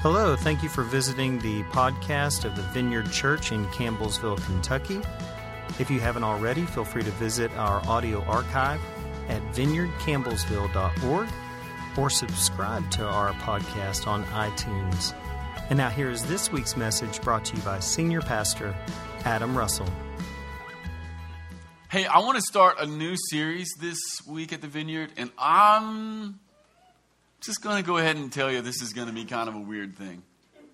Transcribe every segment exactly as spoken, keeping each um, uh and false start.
Hello, thank you for visiting the podcast of the Vineyard Church in Campbellsville, Kentucky. If you haven't already, feel free to visit our audio archive at vineyard campbellsville dot org or subscribe to our podcast on iTunes. And now here is this week's message brought to you by Senior Pastor Adam Russell. Hey, I want to start a new series this week at the Vineyard, and I'm just going to go ahead and tell you this is going to be kind of a weird thing.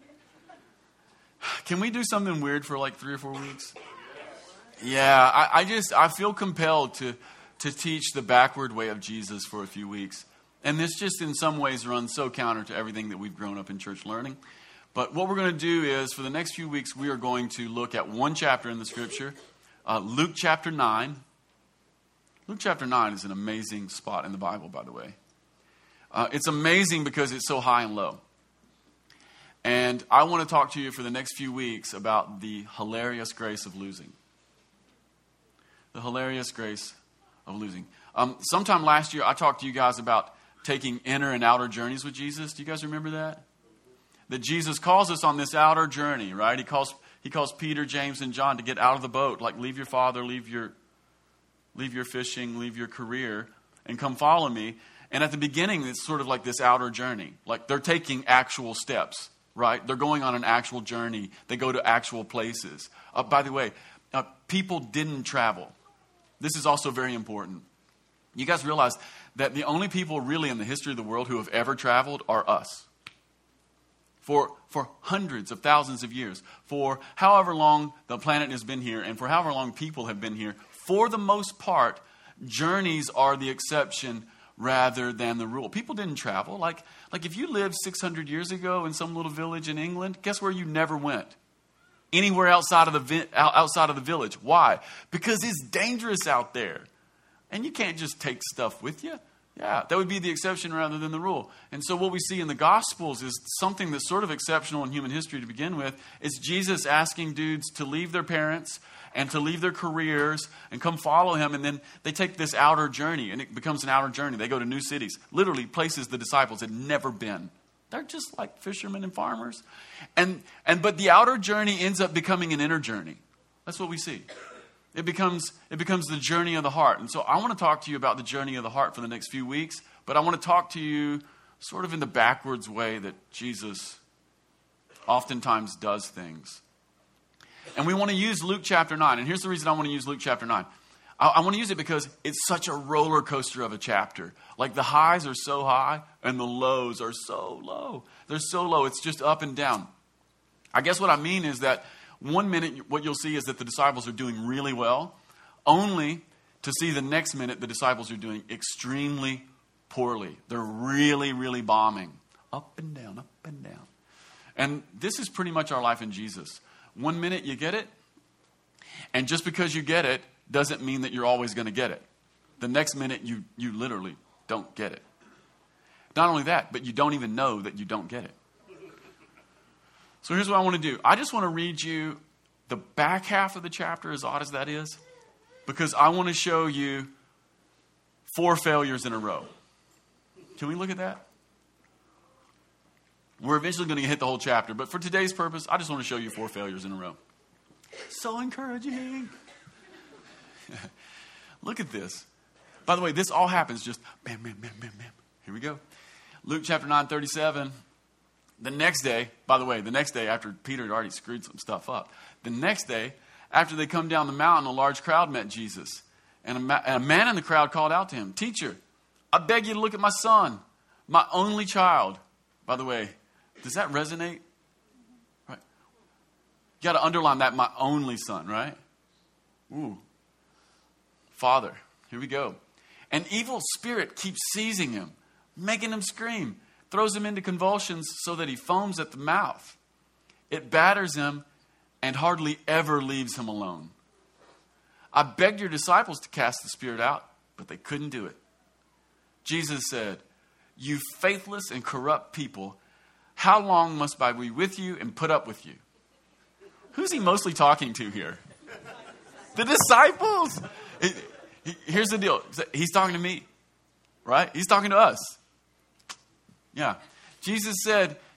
Can we do something weird for like three or four weeks? Yeah, I, I just, I feel compelled to, to teach the backward way of Jesus for a few weeks. And this just in some ways runs so counter to everything that we've grown up in church learning. But what we're going to do is, for the next few weeks, we are going to look at one chapter in the Scripture, uh, Luke chapter nine. Luke chapter nine is an amazing spot in the Bible, by the way. Uh, it's amazing because it's so high and low. And I want to talk to you for the next few weeks about the hilarious grace of losing. The hilarious grace of losing. Um, sometime last year, I talked to you guys about taking inner and outer journeys with Jesus. Do you guys remember that? That Jesus calls us on this outer journey, right? He calls he calls Peter, James, and John to get out of the boat. Like, leave your father, leave your, leave your fishing, leave your career, and come follow me. And at the beginning, it's sort of like this outer journey. Like, they're taking actual steps, right? They're going on an actual journey. They go to actual places. Uh, by the way, uh, people didn't travel. This is also very important. You guys realize that the only people really in the history of the world who have ever traveled are us. For, for hundreds of thousands of years, for however long the planet has been here, and for however long people have been here, for the most part, journeys are the exception rather than the rule. People didn't travel. Like, like if you lived six hundred years ago in some little village in England, guess where you never went? Anywhere outside of the vi- outside of the village. Why? Because it's dangerous out there. And you can't just take stuff with you. Yeah, that would be the exception rather than the rule. And so what we see in the Gospels is something that's sort of exceptional in human history to begin with. It's Jesus asking dudes to leave their parents and to leave their careers and come follow him. And then they take this outer journey, and it becomes an outer journey. They go to new cities, literally places the disciples had never been. They're just like fishermen and farmers. And and but the outer journey ends up becoming an inner journey. That's what we see. It becomes it becomes the journey of the heart. And so I want to talk to you about the journey of the heart for the next few weeks. But I want to talk to you sort of in the backwards way that Jesus oftentimes does things. And we want to use Luke chapter nine. And here's the reason I want to use Luke chapter nine. I, I want to use it because it's such a roller coaster of a chapter. Like, the highs are so high and the lows are so low. They're so low. It's just up and down. I guess what I mean is that one minute what you'll see is that the disciples are doing really well, only to see the next minute the disciples are doing extremely poorly. They're really, really bombing. Up and down, up and down. And this is pretty much our life in Jesus. One minute you get it, and just because you get it doesn't mean that you're always going to get it. The next minute you, you literally don't get it. Not only that, but you don't even know that you don't get it. So here's what I want to do. I just want to read you the back half of the chapter, as odd as that is, because I want to show you four failures in a row. Can we look at that? We're eventually going to hit the whole chapter, but for today's purpose, I just want to show you four failures in a row. So encouraging. Look at this. By the way, this all happens just bam, bam, bam, bam, bam. Here we go. Luke chapter nine, thirty-seven. The next day, by the way, the next day after Peter had already screwed some stuff up, the next day, after they come down the mountain, a large crowd met Jesus. And a, ma- and a man in the crowd called out to him, "Teacher, I beg you to look at my son, my only child." By the way, does that resonate? Right? You got to underline that, my only son, right? Ooh. Father, here we go. An evil spirit keeps seizing him, making him scream. Throws him into convulsions so that he foams at the mouth. It batters him and hardly ever leaves him alone. I begged your disciples to cast the spirit out, but they couldn't do it. Jesus said, "You faithless and corrupt people, how long must I be with you and put up with you?" Who's he mostly talking to here? The disciples. Here's the deal. He's talking to me, right? He's talking to us. Yeah. Jesus said,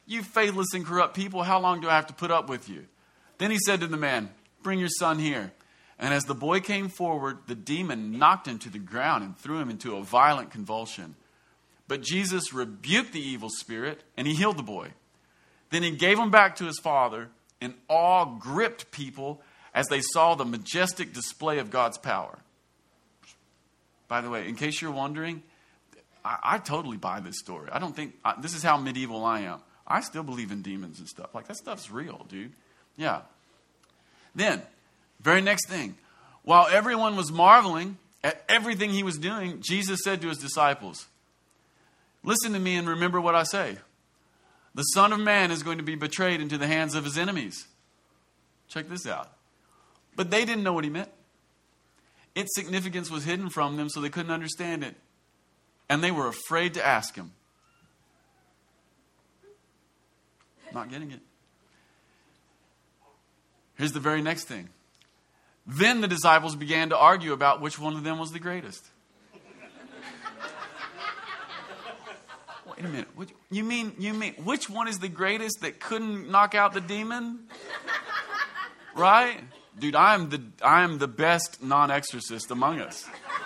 You faithless and corrupt people, how long do I have to put up with you? Then he said to the man, bring your son here. And as the boy came forward, the demon knocked him to the ground and threw him into a violent convulsion. But Jesus rebuked the evil spirit, and he healed the boy. Then he gave him back to his father, and awe gripped people as they saw the majestic display of God's power. By the way, in case you're wondering, I, I totally buy this story. I don't think, I, this is how medieval I am. I still believe in demons and stuff. Like, that stuff's real, dude. Yeah. Then, very next thing. While everyone was marveling at everything he was doing, Jesus said to his disciples, listen to me and remember what I say. The Son of Man is going to be betrayed into the hands of his enemies. Check this out. But they didn't know what he meant. Its significance was hidden from them, so they couldn't understand it. And they were afraid to ask him. Not getting it. Here's the very next thing. Then the disciples began to argue about which one of them was the greatest. Wait a minute. You mean, you mean, which one is the greatest that couldn't knock out the demon? Right? Dude, I am the, I am the best non-exorcist among us.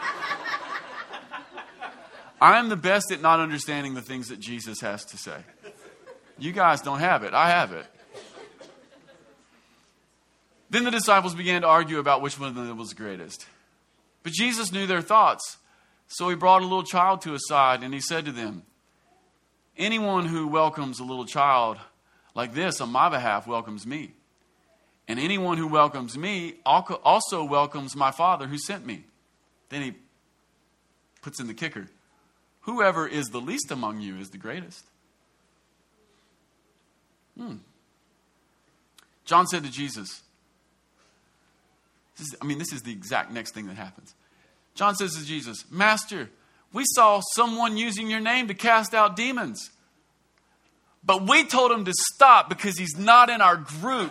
I am the best at not understanding the things that Jesus has to say. You guys don't have it. I have it. Then the disciples began to argue about which one of them was greatest. But Jesus knew their thoughts. So he brought a little child to his side and he said to them, anyone who welcomes a little child like this on my behalf welcomes me. And anyone who welcomes me also welcomes my Father who sent me. Then he puts in the kicker. Whoever is the least among you is the greatest. Hmm. John said to Jesus, this is, I mean, this is the exact next thing that happens. John says to Jesus, Master, we saw someone using your name to cast out demons. But we told him to stop because he's not in our group.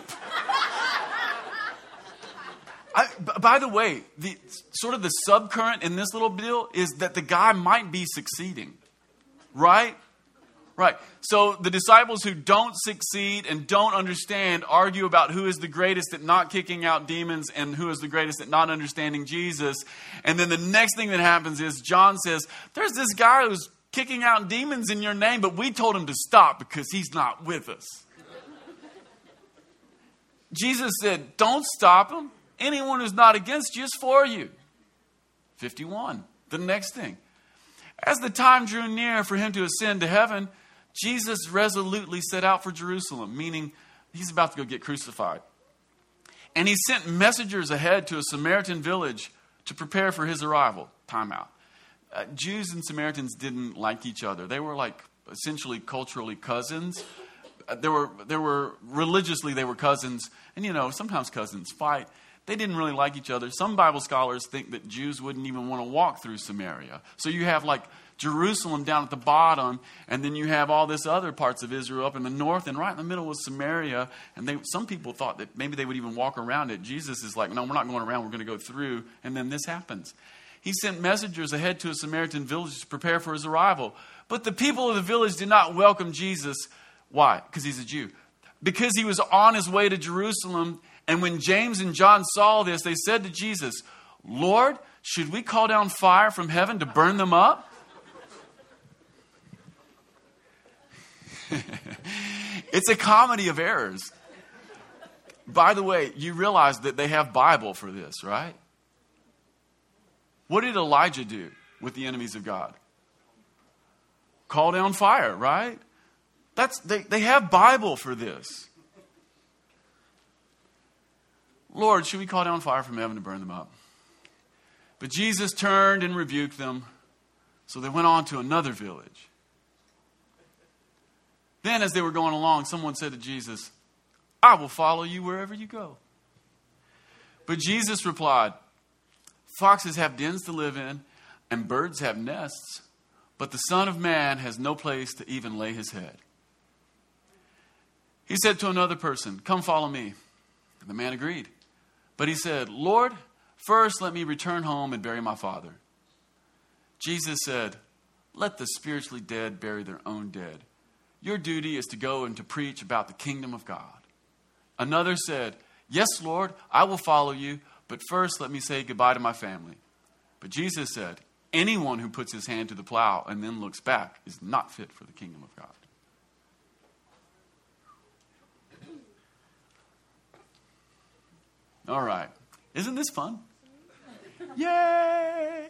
I, b- by the way, the sort of the subcurrent in this little deal is that the guy might be succeeding. Right? Right. So the disciples who don't succeed and don't understand argue about who is the greatest at not kicking out demons and who is the greatest at not understanding Jesus. And then the next thing that happens is John says, there's this guy who's kicking out demons in your name, but we told him to stop because he's not with us. Jesus said, don't stop him. Anyone who's not against you is for you. fifty-one. The next thing. As the time drew near for him to ascend to heaven, Jesus resolutely set out for Jerusalem, meaning he's about to go get crucified. And he sent messengers ahead to a Samaritan village to prepare for his arrival. Time out. Uh, Jews and Samaritans didn't like each other. They were like essentially culturally cousins. Uh, there were, there were religiously they were cousins. And you know, sometimes cousins fight. They didn't really like each other. Some Bible scholars think that Jews wouldn't even want to walk through Samaria. So you have like Jerusalem down at the bottom, and then you have all this other parts of Israel up in the north, and right in the middle was Samaria. And they, some people thought that maybe they would even walk around it. Jesus is like, no, we're not going around. We're going to go through. And then this happens. He sent messengers ahead to a Samaritan village to prepare for his arrival. But the people of the village did not welcome Jesus. Why? Because he's a Jew. Because he was on his way to Jerusalem. And when James and John saw this, they said to Jesus, Lord, should we call down fire from heaven to burn them up? It's a comedy of errors. By the way, you realize that they have Bible for this, right? What did Elijah do with the enemies of God? Call down fire, right? That's they, they have Bible for this. Lord, should we call down fire from heaven to burn them up? But Jesus turned and rebuked them. So they went on to another village. Then as they were going along, someone said to Jesus, I will follow you wherever you go. But Jesus replied, foxes have dens to live in, and birds have nests, but the Son of Man has no place to even lay his head. He said to another person, come follow me. And the man agreed. But he said, Lord, first let me return home and bury my father. Jesus said, let the spiritually dead bury their own dead. your duty is to go and to preach about the kingdom of God. Another said, yes, Lord, I will follow you, but first let me say goodbye to my family. But Jesus said, anyone who puts his hand to the plow and then looks back is not fit for the kingdom of God. All right. Isn't this fun? Yay!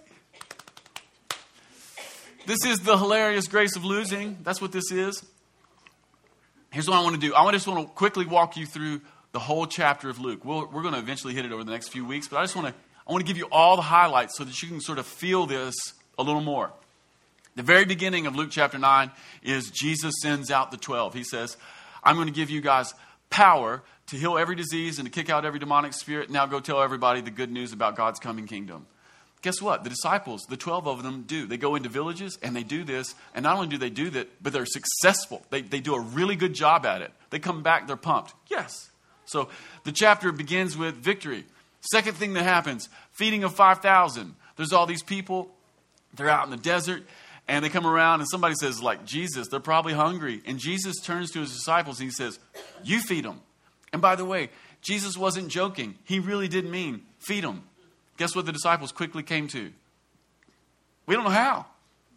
This is the hilarious grace of losing. That's what this is. Here's what I want to do. I just want to quickly walk you through the whole chapter of Luke. We'll, we're going to eventually hit it over the next few weeks, but I just want to I want to give you all the highlights so that you can sort of feel this a little more. The very beginning of Luke chapter nine is Jesus sends out the twelve. He says, I'm going to give you guys power to heal every disease and to kick out every demonic spirit. Now go tell everybody the good news about God's coming kingdom. Guess what? The disciples, the twelve of them do. They go into villages and they do this. And not only do they do that, but they're successful. They, they do a really good job at it. They come back, they're pumped. Yes. So the chapter begins with victory. Second thing that happens, feeding of five thousand. There's all these people. They're out in the desert. And they come around and somebody says, like, Jesus, they're probably hungry. And Jesus turns to his disciples and he says, you feed them. And by the way, Jesus wasn't joking. He really did mean feed them. Guess what the disciples quickly came to? We don't know how.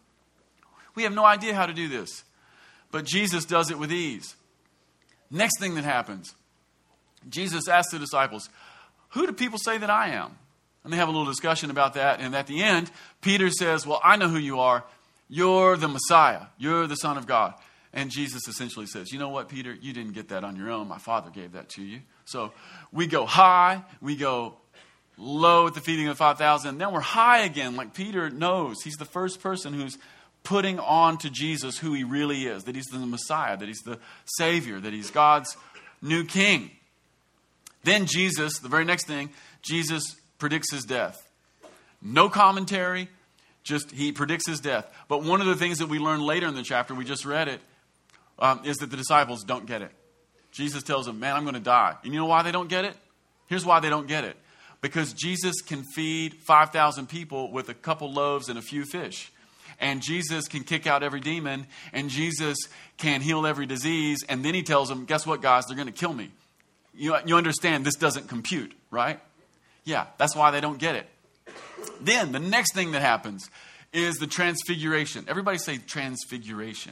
We have no idea how to do this. But Jesus does it with ease. Next thing that happens, Jesus asks the disciples, who do people say that I am? And they have a little discussion about that. And at the end, Peter says, well, I know who you are. You're the Messiah. You're the Son of God. And Jesus essentially says, you know what, Peter? You didn't get that on your own. My Father gave that to you. So we go high. We go low at the feeding of five thousand. Then we're high again, like Peter knows. He's the first person who's putting on to Jesus who he really is. That he's the Messiah. That he's the Savior. That he's God's new King. Then Jesus, the very next thing, Jesus predicts his death. No commentary. Just he predicts his death. But one of the things that we learn later in the chapter, we just read it, um, is that the disciples don't get it. Jesus tells them, man, I'm going to die. And you know why they don't get it? Here's why they don't get it. Because Jesus can feed five thousand people with a couple loaves and a few fish. And Jesus can kick out every demon. And Jesus can heal every disease. And then he tells them, guess what, guys? They're going to kill me. You, you understand this doesn't compute, right? Yeah, that's why they don't get it. Then the next thing that happens is the transfiguration. Everybody say transfiguration.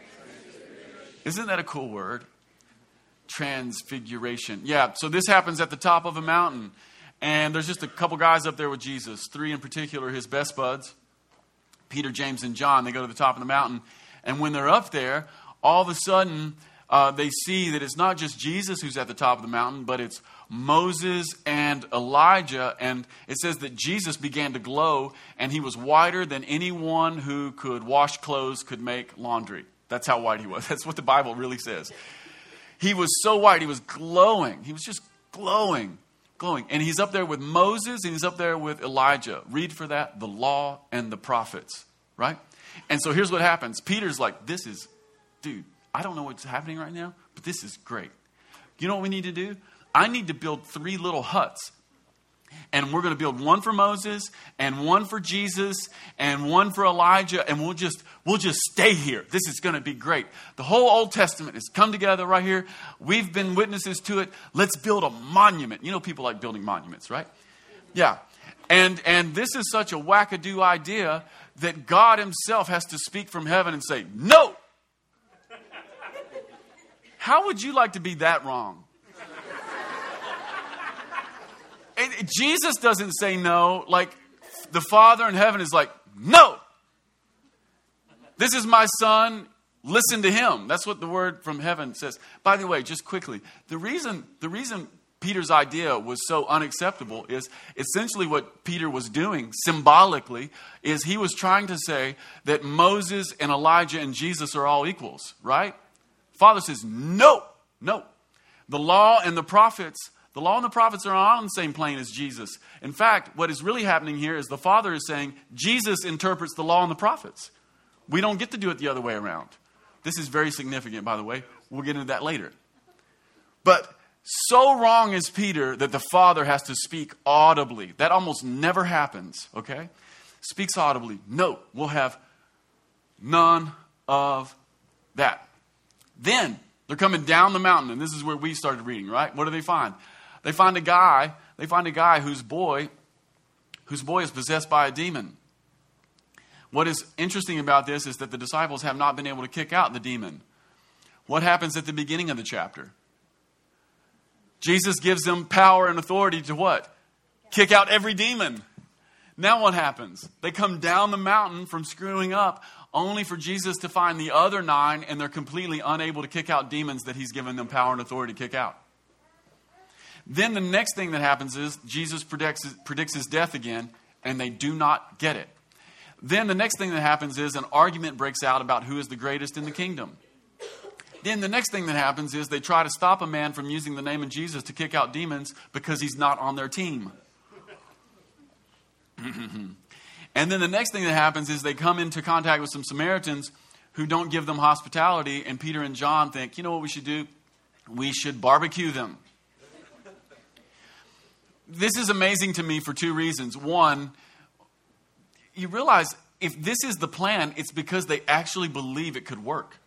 Isn't that a cool word? Transfiguration. Yeah, so this happens at the top of a mountain. And there's just a couple guys up there with Jesus. Three in particular, his best buds. Peter, James, and John. They go to the top of the mountain. And when they're up there, all of a sudden, uh, they see that it's not just Jesus who's at the top of the mountain, but it's Moses and Elijah. And it says that Jesus began to glow, and he was whiter than anyone who could wash clothes could make laundry. That's how white he was. That's what the Bible really says. He was so white, he was glowing. He was just glowing. Glowing. And he's up there with Moses and he's up there with Elijah. Read for that, the law and the prophets, right? And so here's what happens. Peter's like, this is, dude, I don't know what's happening right now, but this is great. You know what we need to do? I need to build three little huts. And we're going to build one for Moses and one for Jesus and one for Elijah. And we'll just we'll just stay here. This is going to be great. The whole Old Testament has come together right here. We've been witnesses to it. Let's build a monument. You know people like building monuments, right? Yeah. And, and this is such a wackadoo idea that God himself has to speak from heaven and say, no. How would you like to be that wrong? And Jesus doesn't say no. Like the Father in heaven is like, no. This is my son. Listen to him. That's what the word from heaven says. By the way, just quickly, the reason the reason Peter's idea was so unacceptable is essentially what Peter was doing symbolically is he was trying to say that Moses and Elijah and Jesus are all equals, right? Father says, no, no. The law and the prophets The law and the prophets are on the same plane as Jesus. In fact, what is really happening here is the Father is saying, Jesus interprets the law and the prophets. We don't get to do it the other way around. This is very significant, by the way. We'll get into that later. But so wrong is Peter that the Father has to speak audibly. That almost never happens, okay? Speaks audibly. No, we'll have none of that. Then they're coming down the mountain, and this is where we started reading, right? What do they find? They find a guy, they find a guy whose boy, whose boy is possessed by a demon. What is interesting about this is that the disciples have not been able to kick out the demon. What happens at the beginning of the chapter? Jesus gives them power and authority to what? Kick out every demon. Now what happens? They come down the mountain from screwing up only for Jesus to find the other nine, and they're completely unable to kick out demons that he's given them power and authority to kick out. Then the next thing that happens is Jesus predicts, predicts his death again, and they do not get it. Then the next thing that happens is an argument breaks out about who is the greatest in the kingdom. Then the next thing that happens is they try to stop a man from using the name of Jesus to kick out demons because he's not on their team. And then the next thing that happens is they come into contact with some Samaritans who don't give them hospitality, and Peter and John think, you know what we should do? We should barbecue them. This is amazing to me for two reasons. One, you realize if this is the plan, it's because they actually believe it could work.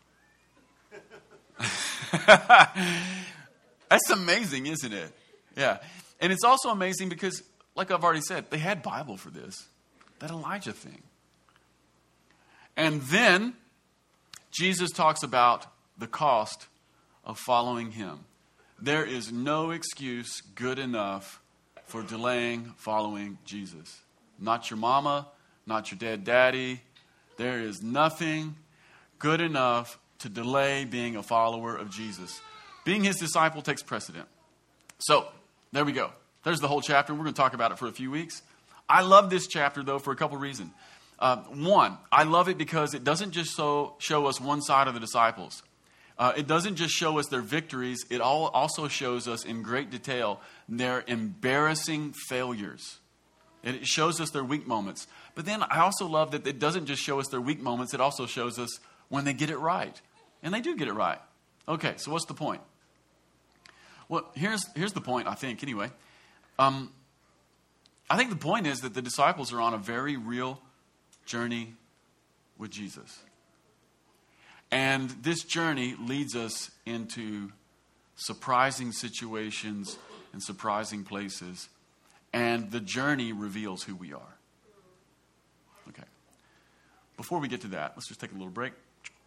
That's amazing, isn't it? Yeah. And it's also amazing because, like I've already said, they had Bible for this. That Elijah thing. And then Jesus talks about the cost of following him. There is no excuse good enough for delaying following Jesus. Not your mama, not your dead daddy. There is nothing good enough to delay being a follower of Jesus. Being his disciple takes precedent. So, there we go. There's the whole chapter. We're going to talk about it for a few weeks. I love this chapter, though, for a couple reasons. Uh, one, I love it because it doesn't just so, show us one side of the disciples. Uh, it doesn't just show us their victories. It all also shows us in great detail their embarrassing failures. It shows us their weak moments. But then I also love that it doesn't just show us their weak moments. It also shows us when they get it right. And they do get it right. Okay, so what's the point? Well, here's, here's the point, I think, anyway. Um, I think the point is that the disciples are on a very real journey with Jesus. And this journey leads us into surprising situations and surprising places. And the journey reveals who we are. Okay. Before we get to that, let's just take a little break.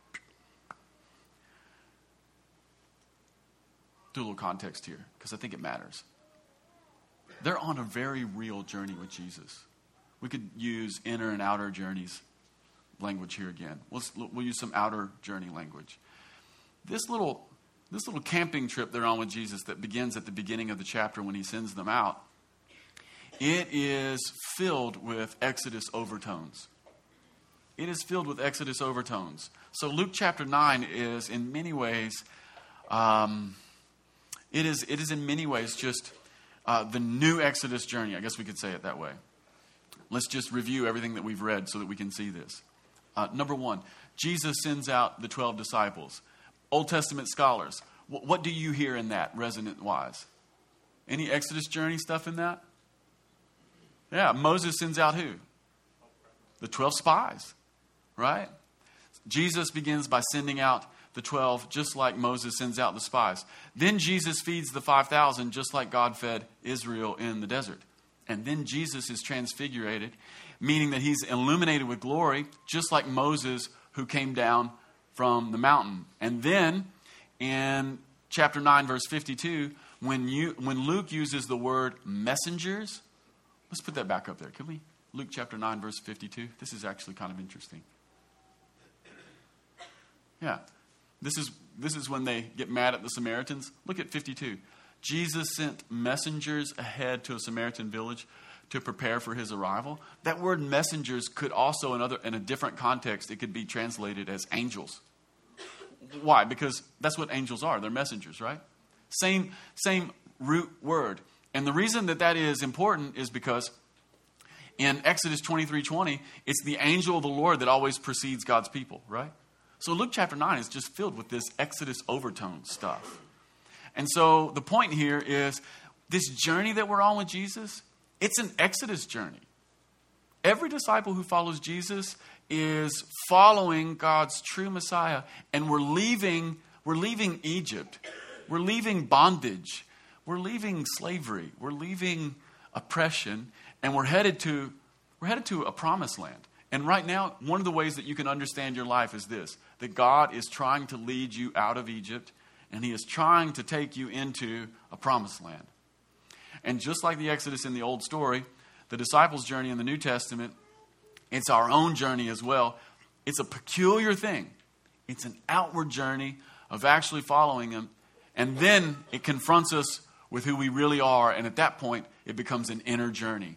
Do a little context here, because I think it matters. They're on a very real journey with Jesus. We could use inner and outer journeys language here again. Let's, we'll use some outer journey language. This little, this little camping trip they're on with Jesus that begins at the beginning of the chapter when he sends them out, it is filled with Exodus overtones. It is filled with Exodus overtones. So Luke chapter nine is in many ways, um, it is it is in many ways just uh, the new Exodus journey. I guess we could say it that way. Let's just review everything that we've read so that we can see this. Uh, number one, Jesus sends out the twelve disciples. Old Testament scholars, w- what do you hear in that, resonant-wise? Any Exodus journey stuff in that? Yeah, Moses sends out who? The twelve spies, right? Jesus begins by sending out the twelve just like Moses sends out the spies. Then Jesus feeds the five thousand just like God fed Israel in the desert. And then Jesus is transfigurated, meaning that he's illuminated with glory, just like Moses who came down from the mountain. And then in chapter nine, verse fifty-two, when you when Luke uses the word messengers, let's put that back up there, can we? Luke chapter nine, verse fifty-two. This is actually kind of interesting. Yeah. This is this is when they get mad at the Samaritans. Look at fifty-two. Jesus sent messengers ahead to a Samaritan village to prepare for his arrival. That word messengers could also, in, other, in a different context, it could be translated as angels. Why? Because that's what angels are. They're messengers, right? Same, same root word. And the reason that that is important is because in Exodus twenty-three twenty, it's the angel of the Lord that always precedes God's people, right? So Luke chapter nine is just filled with this Exodus overtone stuff. And so the point here is this journey that we're on with Jesus, it's an Exodus journey. Every disciple who follows Jesus is following God's true Messiah. And we're leaving We're leaving Egypt. We're leaving bondage. We're leaving slavery. We're leaving oppression, and we're headed to we're headed to a promised land. And right now, one of the ways that you can understand your life is this, that God is trying to lead you out of Egypt, and he is trying to take you into a promised land. And just like the Exodus in the old story, the disciples' journey in the New Testament, it's our own journey as well. It's a peculiar thing. It's an outward journey of actually following him. And then it confronts us with who we really are. And at that point, it becomes an inner journey.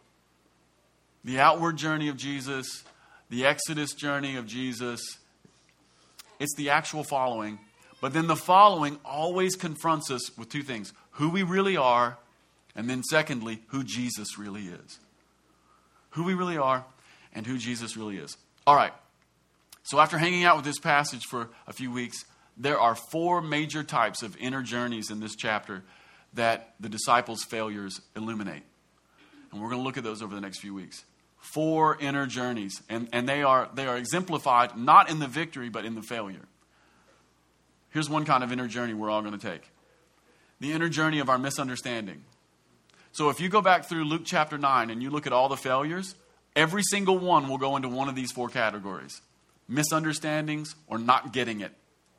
The outward journey of Jesus, the Exodus journey of Jesus, it's the actual following. But then the following always confronts us with two things. Who we really are, and then secondly, who Jesus really is. Who we really are, and who Jesus really is. All right. So after hanging out with this passage for a few weeks, there are four major types of inner journeys in this chapter that the disciples' failures illuminate. And we're going to look at those over the next few weeks. Four inner journeys. And, and they are they are exemplified not in the victory, but in the failure. Here's one kind of inner journey we're all going to take. The inner journey of our misunderstanding. So if you go back through Luke chapter nine and you look at all the failures, every single one will go into one of these four categories. Misunderstandings or not getting it.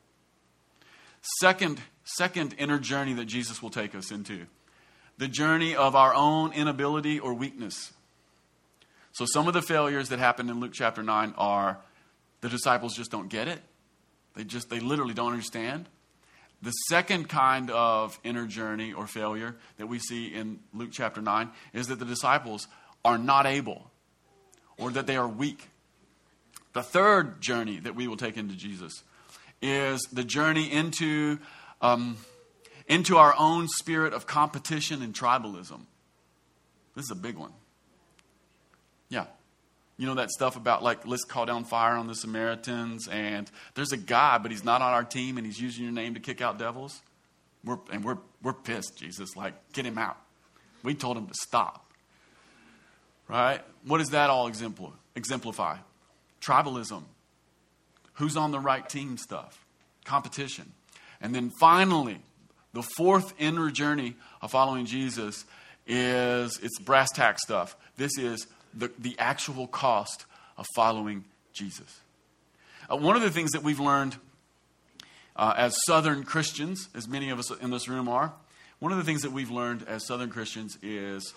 Second, second inner journey that Jesus will take us into. The journey of our own inability or weakness. So some of the failures that happened in Luke chapter nine are the disciples just don't get it. They just, they literally don't understand. The second kind of inner journey or failure that we see in Luke chapter nine is that the disciples are not able, or that they are weak. The third journey that we will take into Jesus is the journey into, um, into our own spirit of competition and tribalism. This is a big one. Yeah. You know that stuff about, like, let's call down fire on the Samaritans, and there's a guy, but he's not on our team, and he's using your name to kick out devils? We're, and we're we're pissed, Jesus. Like, get him out. We told him to stop. Right? What does that all exempl- exemplify? Tribalism. Who's on the right team stuff. Competition. And then finally, the fourth inner journey of following Jesus is, it's brass tack stuff. This is The, the actual cost of following Jesus. Uh, one of the things that we've learned uh, as Southern Christians, as many of us in this room are, one of the things that we've learned as Southern Christians is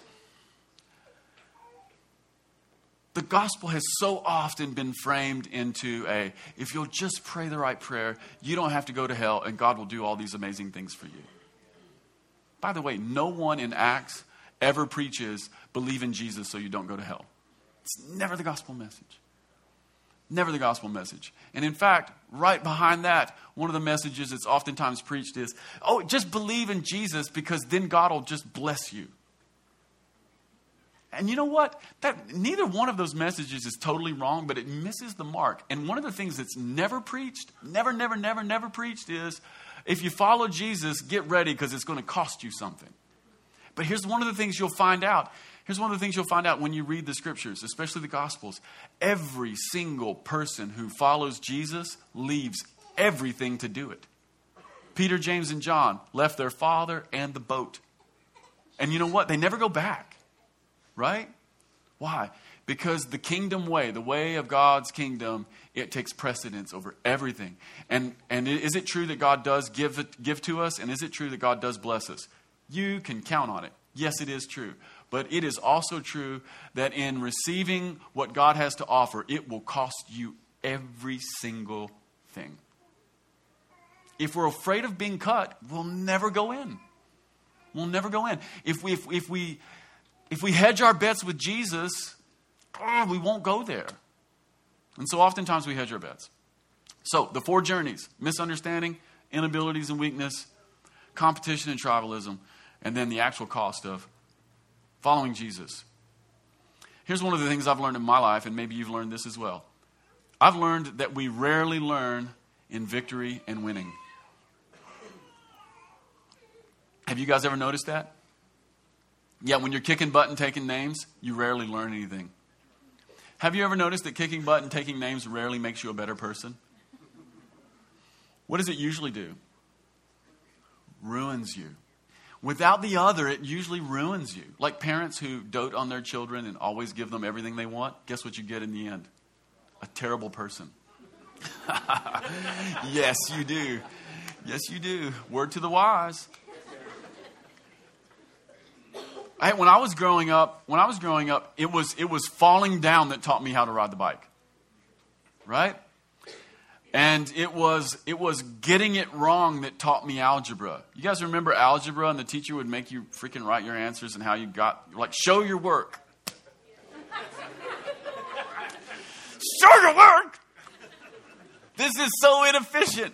the gospel has so often been framed into a, if you'll just pray the right prayer, you don't have to go to hell and God will do all these amazing things for you. By the way, no one in Acts ever preaches, believe in Jesus so you don't go to hell. It's never the gospel message. Never the gospel message. And in fact, right behind that, one of the messages that's oftentimes preached is, oh, just believe in Jesus because then God will just bless you. And you know what? That neither one of those messages is totally wrong, but it misses the mark. And one of the things that's never preached, never, never, never, never preached is, if you follow Jesus, get ready because it's going to cost you something. But here's one of the things you'll find out. Here's one of the things you'll find out when you read the scriptures, especially the Gospels. Every single person who follows Jesus leaves everything to do it. Peter, James, and John left their father and the boat. And you know what? They never go back. Right? Why? Because the kingdom way, the way of God's kingdom, it takes precedence over everything. And, and is it true that God does give, it, give to us? And is it true that God does bless us? You can count on it. Yes, it is true. But it is also true that in receiving what God has to offer, it will cost you every single thing. If we're afraid of being cut, we'll never go in. We'll never go in. If we if, if we if we hedge our bets with Jesus, oh, we won't go there. And so oftentimes we hedge our bets. So the four journeys: misunderstanding, inabilities and weakness, competition and tribalism, and then the actual cost of following Jesus. Here's one of the things I've learned in my life, and maybe you've learned this as well. I've learned that we rarely learn in victory and winning. Have you guys ever noticed that? Yeah, when you're kicking butt and taking names, you rarely learn anything. Have you ever noticed that kicking butt and taking names rarely makes you a better person? what does it usually do? Ruins you. Without the other, it usually ruins you. Like parents who dote on their children and always give them everything they want. Guess what you get in the end? A terrible person. Yes, you do. Yes, you do. Word to the wise. I, when I was growing up, when I was growing up, it was it was falling down that taught me how to ride the bike. Right? And it was it was getting it wrong that taught me algebra. You guys remember algebra, and the teacher would make you freaking write your answers and how you got, like, show your work. Show your work! This is so inefficient.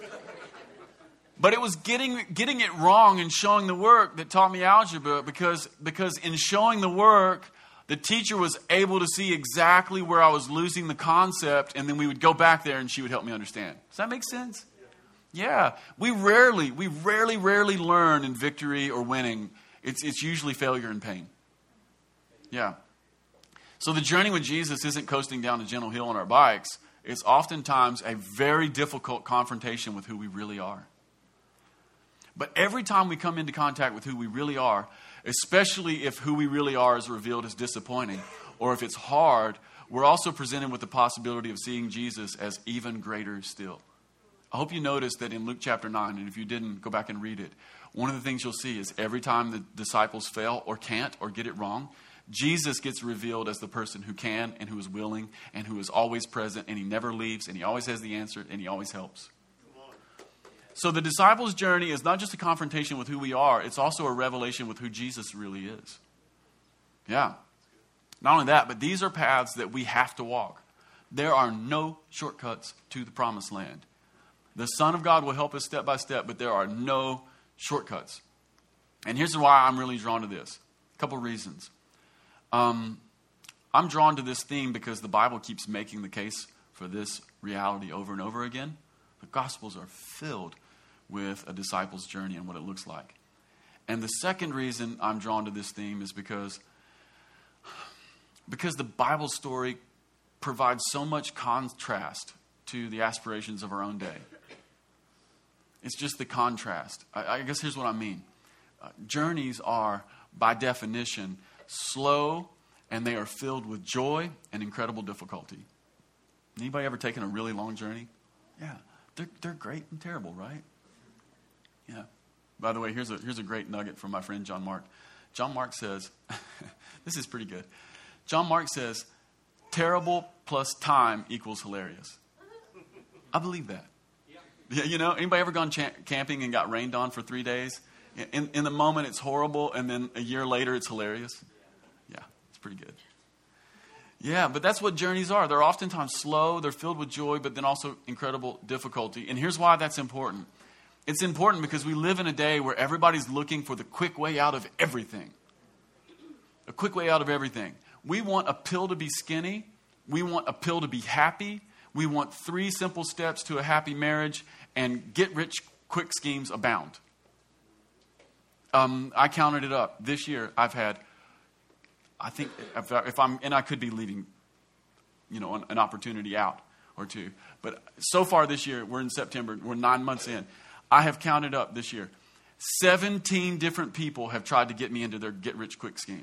But it was getting getting it wrong and showing the work that taught me algebra, because because in showing the work, the teacher was able to see exactly where I was losing the concept, and then we would go back there and she would help me understand. Does that make sense? Yeah. We rarely, we rarely, rarely learn in victory or winning. It's, it's usually failure and pain. Yeah. So the journey with Jesus isn't coasting down a gentle hill on our bikes. It's oftentimes a very difficult confrontation with who we really are. But every time we come into contact with who we really are, especially if who we really are is revealed as disappointing, or if it's hard, we're also presented with the possibility of seeing Jesus as even greater still. I hope you noticed that in Luke chapter nine, and if you didn't, go back and read it. One of the things you'll see is every time the disciples fail or can't or get it wrong, Jesus gets revealed as the person who can and who is willing and who is always present, and he never leaves, and he always has the answer, and he always helps. So the disciples' journey is not just a confrontation with who we are, it's also a revelation with who Jesus really is. Yeah. Not only that, but these are paths that we have to walk. There are no shortcuts to the promised land. The Son of God will help us step by step, but there are no shortcuts. And here's why I'm really drawn to this. A couple reasons. Um, I'm drawn to this theme because the Bible keeps making the case for this reality over and over again. The Gospels are filled with a disciple's journey and what it looks like. And the second reason I'm drawn to this theme is because, because the Bible story provides so much contrast to the aspirations of our own day. It's just the contrast. I, I guess here's what I mean. Uh, journeys are, by definition, slow, and they are filled with joy and incredible difficulty. Anybody ever taken a really long journey? Yeah. They're, they're great and terrible, right? Yeah. By the way, here's a here's a great nugget from my friend John Mark. John Mark says, this is pretty good. John Mark says, terrible plus time equals hilarious. I believe that. Yeah. You know, anybody ever gone cha- camping and got rained on for three days? In, in the moment, it's horrible, and then a year later, it's hilarious. Yeah, it's pretty good. Yeah, but that's what journeys are. They're oftentimes slow, they're filled with joy, but then also incredible difficulty. And here's why that's important. It's important because we live in a day where everybody's looking for the quick way out of everything. A quick way out of everything. We want a pill to be skinny. We want a pill to be happy. We want three simple steps to a happy marriage, and get-rich-quick schemes abound. Um, I counted it up. This year, I've had... I think if, I, if I'm, and I could be leaving, you know, an, an opportunity out or two. But so far this year, we're in September, we're nine months in. I have counted up this year. seventeen different people have tried to get me into their get-rich-quick scheme.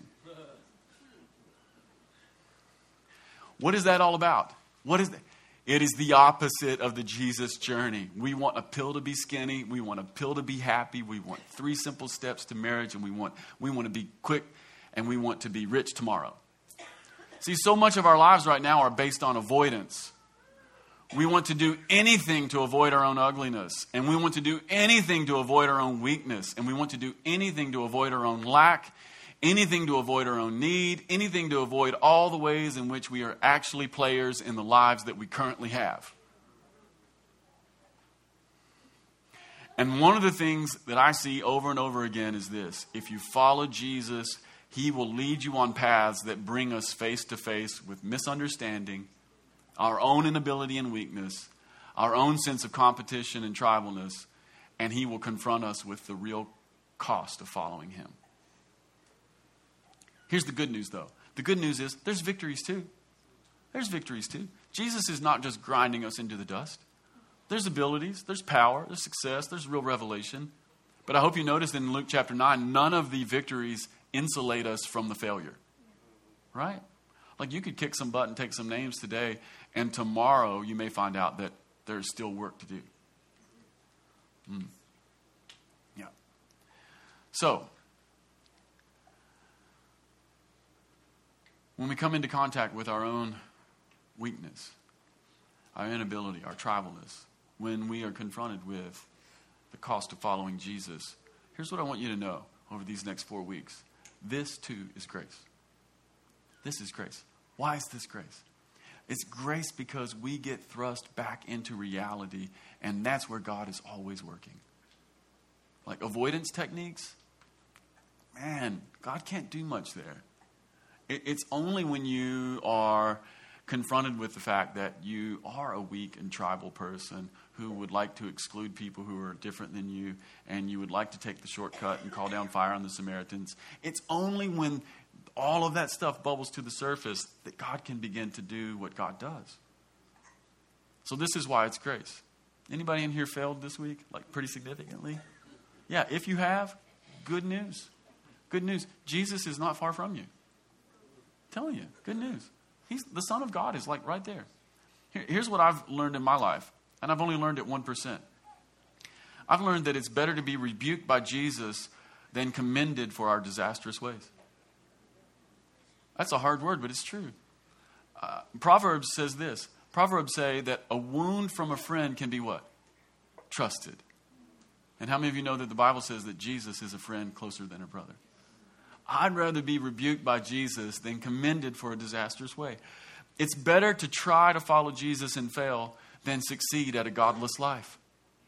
What is that all about? What is that? It is the opposite of the Jesus journey. We want a pill to be skinny. We want a pill to be happy. We want three simple steps to marriage, and we want we want to be quick. And we want to be rich tomorrow. See, so much of our lives right now are based on avoidance. We want to do anything to avoid our own ugliness. And we want to do anything to avoid our own weakness. And we want to do anything to avoid our own lack. Anything to avoid our own need. Anything to avoid all the ways in which we are actually players in the lives that we currently have. And one of the things that I see over and over again is this. If you follow Jesus, He will lead you on paths that bring us face to face with misunderstanding, our own inability and weakness, our own sense of competition and tribalness, and He will confront us with the real cost of following Him. Here's the good news, though. The good news is there's victories too. There's victories too. Jesus is not just grinding us into the dust. There's abilities, there's power, there's success, there's real revelation. But I hope you noticed in Luke chapter nine, none of the victories insulate us from the failure. Right? Like you could kick some butt and take some names today, and tomorrow you may find out that there's still work to do. Mm. Yeah. So, when we come into contact with our own weakness, our inability, our tribalness, when we are confronted with the cost of following Jesus, here's what I want you to know over these next four weeks. This too is grace. This is grace. Why is this grace? It's grace because we get thrust back into reality, and that's where God is always working. Like avoidance techniques, man, God can't do much there. It's only when you are confronted with the fact that you are a weak and tribal person who would like to exclude people who are different than you, and you would like to take the shortcut and call down fire on the Samaritans. It's only when all of that stuff bubbles to the surface that God can begin to do what God does. So this is why it's grace. Anybody in here failed this week, like pretty significantly? Yeah, if you have, good news. Good news. Jesus is not far from you. I'm telling you, good news. He's the Son of God is like right there. Here, here's what I've learned in my life, and I've only learned it one percent. I've learned that it's better to be rebuked by Jesus than commended for our disastrous ways. That's a hard word, but it's true. Uh, Proverbs says this. Proverbs say that a wound from a friend can be what? Trusted. And how many of you know that the Bible says that Jesus is a friend closer than a brother? I'd rather be rebuked by Jesus than commended for a disastrous way. It's better to try to follow Jesus and fail than succeed at a godless life.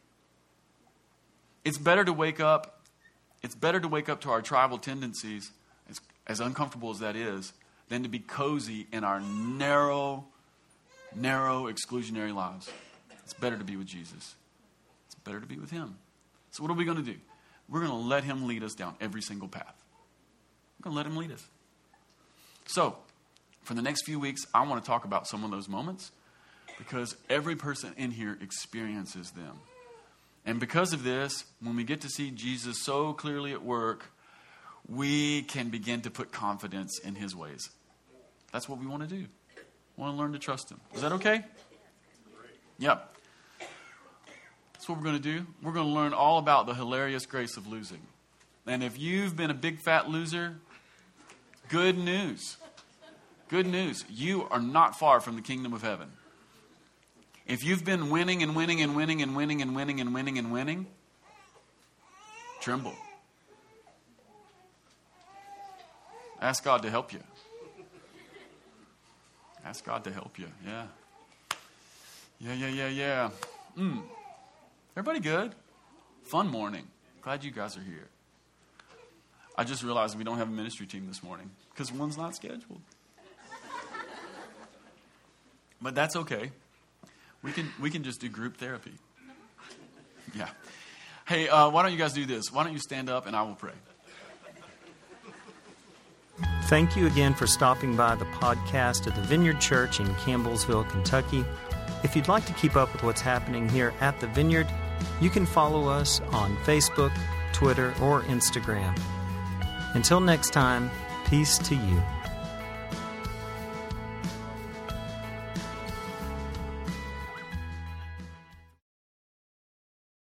It's better to wake up, it's better to wake up to our tribal tendencies, as, as uncomfortable as that is, than to be cozy in our narrow, narrow, exclusionary lives. It's better to be with Jesus. It's better to be with him. So what are we going to do? We're going to let him lead us down every single path. We're going to let him lead us. So, for the next few weeks, I want to talk about some of those moments because every person in here experiences them. And because of this, when we get to see Jesus so clearly at work, we can begin to put confidence in his ways. That's what we want to do. We want to learn to trust him. Is that okay? Yep. That's what we're going to do. We're going to learn all about the hilarious grace of losing. And if you've been a big fat loser, good news. Good news. You are not far from the kingdom of heaven. If you've been winning and winning and winning and winning and winning and winning and winning, tremble. Ask God to help you. Ask God to help you. Yeah. Yeah, yeah, yeah, yeah. Mm. Everybody good? Fun morning. Glad you guys are here. I just realized we don't have a ministry team this morning because one's not scheduled. But that's okay. We can we can just do group therapy. Yeah. Hey, uh, why don't you guys do this? Why don't you stand up and I will pray. Thank you again for stopping by the podcast of the Vineyard Church in Campbellsville, Kentucky. If you'd like to keep up with what's happening here at the Vineyard, you can follow us on Facebook, Twitter, or Instagram. Until next time, peace to you.